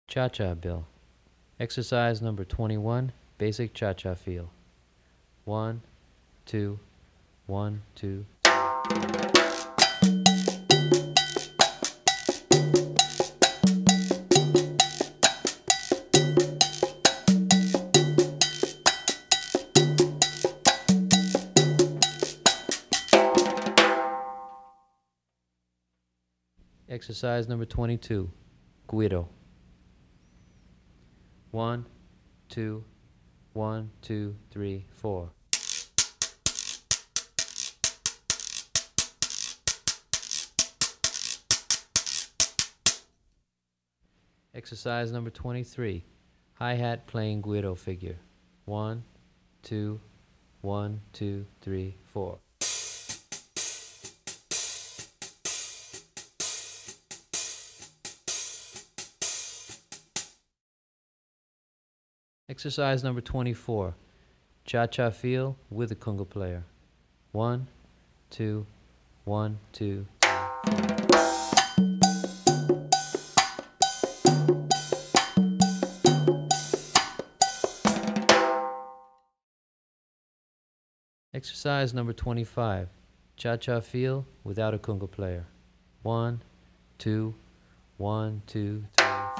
Cha-cha, Bill. Exercise number 21, basic cha-cha feel. 1, 2, 1, 2. Exercise number 22, Guido. 1, 2, 1, 2, 3, 4. Exercise number 23, hi-hat playing Guido figure. 1, 2, 1, 2, 3, 4. Exercise number 24, cha-cha feel with a conga player. 1, 2, 1, 2, 3, 4. Exercise number 25, cha-cha feel without a conga player. 1, 2, 1, 2, 3, 4.